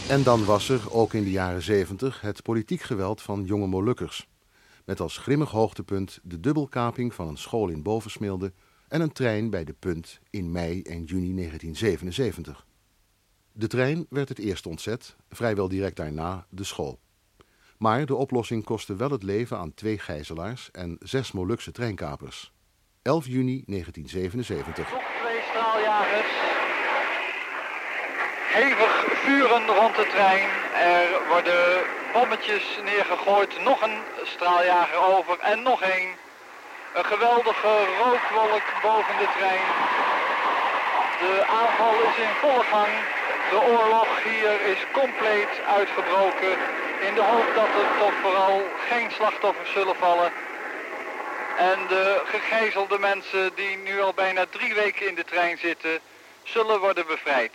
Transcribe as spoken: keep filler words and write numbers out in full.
En dan was er, ook in de jaren zeventig, het politiek geweld van jonge Molukkers. Met als grimmig hoogtepunt de dubbelkaping van een school in Bovensmilde en een trein bij de Punt in mei en juni negentien zevenenzeventig. De trein werd het eerst ontzet, vrijwel direct daarna de school. Maar de oplossing kostte wel het leven aan twee gijzelaars en zes Molukse treinkapers. elf juni negentien zevenenzeventig. Nog twee straaljagers. Hevig vuren rond de trein. Er worden bommetjes neergegooid. Nog een straaljager over en nog één. Een geweldige rookwolk boven de trein. De aanval is in volle gang. De oorlog hier is compleet uitgebroken. In de hoop dat er toch vooral geen slachtoffers zullen vallen. En de gegijzelde mensen die nu al bijna drie weken in de trein zitten, zullen worden bevrijd.